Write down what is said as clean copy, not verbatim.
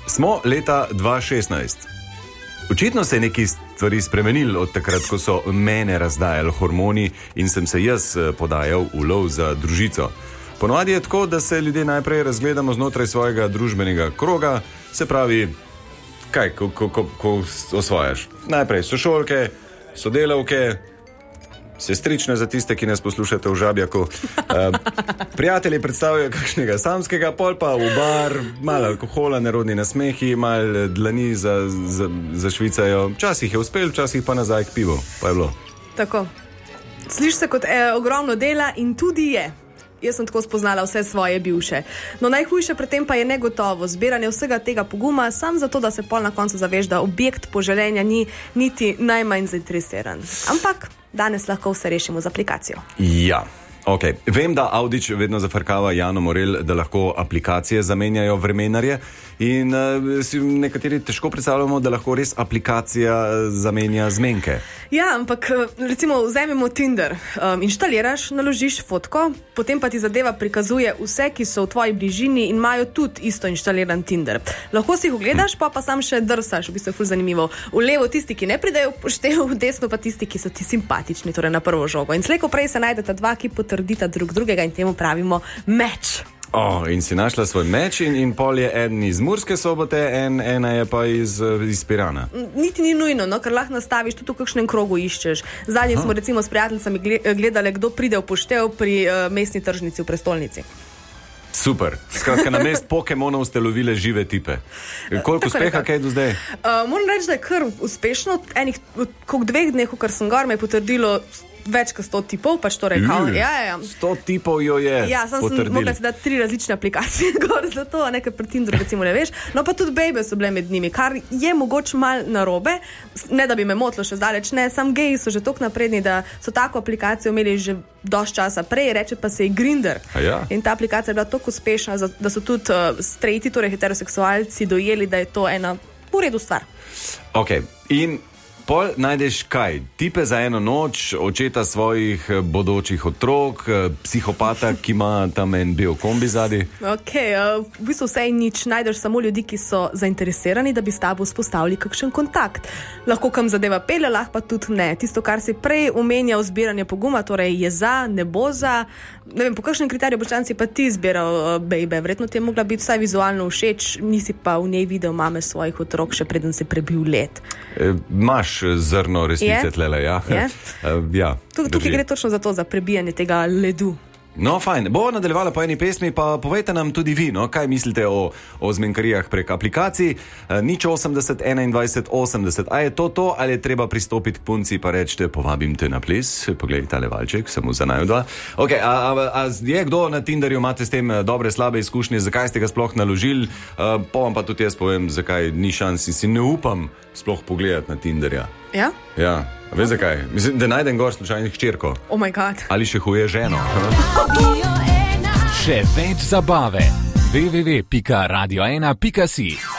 Smo leta 2016. Očitno se je neki stvari spremenili od takrat, ko so mene razdajali hormoni in sem se jaz podajal v lov za družico. Ponovadi je tako, da se ljudje najprej razgledamo znotraj svojega družbenega kroga, se pravi, kaj, ko osvajaš. Najprej sošolke, sodelavke, sestrične za tiste, ki nas poslušate v Žabjaku. Prijatelji predstavljajo kakšnega samskega, pol pa v bar, malo alkohola, nerodni nasmehi, malo dlani zašvicajo. Včasih je uspel, včasih pa nazaj k pivu. Pa je bilo. Tako. Sliši se kot ogromno dela in tudi je. Jaz sem tako spoznala vse svoje bivše. No, najhujše pri tem pa je negotovo zbiranje vsega tega poguma, sam zato, da se pol na koncu zaveš, da objekt poželenja ni niti najmanj zainteresiran. Ampak danes lahko vse rešimo z aplikacijo. Ja. Okay. Vem, da Audič vedno zafrkava Jano Morel, da lahko aplikacije zamenjajo vremenarje in si nekateri težko predstavljamo, da lahko res aplikacija zamenja zmenke. Ja, ampak recimo vzemimo Tinder. Inštaliraš, naložiš fotko, potem pa ti zadeva prikazuje vse, ki so v tvoji bližini in imajo tudi isto inštaliran Tinder. Lahko si jih ogledaš, pa sam še drsaš, v bistvu je ful zanimivo. V levo tisti, ki ne pridejo v poštev, v desno pa tisti, ki so ti simpatični, torej na prvo žogo. In slej ko prej se najdeta dva, ki potrdita drug drugega in temu pravimo meč. In si našla svoj meč in pol je eden iz Murske Sobote, ena je pa iz Pirana. Niti ni nujno, no, ker lahko nastaviš, tudi v kakšnem krogu iščeš. Zadnji smo recimo s prijateljicami gledali, kdo pride v poštev pri mestni tržnici v prestolnici. Super. Skratka, na mest Pokemonov ste lovile žive tipe. Koliko uspeha, kaj do zdaj? Moram reči, da je kar uspešno. Koliko 2 dneh, kar sem gor, me je potrdilo več kot 100 tipov, pač to rekal. Ja. 100 tipov jo je potrdil. Ja, sem mogla si dati 3 različne aplikacije gor za to, nekaj pri Tinderu recimo ne veš. No pa tudi bejbe so bile med njimi, kar je mogoče mal narobe, ne da bi me motilo še zdaleč, ne, sam geji so že toliko napredni, da so tako aplikacijo imeli že dosti časa prej, reče pa se je Grindr. Ja. In ta aplikacija je bila toliko uspešna, da so tudi strejti, torej heteroseksualci dojeli, da je to ena v redu stvar. Ok, in pol najdeš kaj? Tipe za eno noč, očeta svojih bodočih otrok, psihopata, ki ima tam en bel kombi zadi. Ok, v bistvu vse in nič. Najdeš samo ljudi, ki so zainteresirani, da bi s tabo vzpostavili kakšen kontakt. Lahko kam zadeva pelje, lahko pa tudi ne. Tisto, kar si prej omenjal, zbiranje poguma, torej je za, ne bo za. Ne vem, po kakšnem kriteriju boš si pa ti zbiral bejbe. Verjetno ti je mogla biti vsaj vizualno všeč, nisi pa v njej videl mame svojih otrok, še preden si prebil let. Imaš zrno resnice tlele, ja. Ja. Tukaj gre točno za to, za prebijanje tega ledu. No, fajn. Bo nadaljevala po eni pesmi, pa povejte nam tudi vi, no, kaj mislite o zmenkarijah prek aplikacij. 080 21 80. A je to, ali je treba pristopiti k punci pa reči, povabim te na ples? Poglej, tale valček, samo za naju dva. Ok, a je kdo na Tinderju, imate s tem dobre, slabe izkušnje, zakaj ste ga sploh naložili? Pa vam pa tudi jaz povem, zakaj ni šans in si ne upam sploh pogledati na Tinderja. Ja? Ja. Veš zakaj? Mislim, da najdem gor slučajnih hčerko. Oh my god. Ali še huje ženo. Še več zabave. www.radio1.si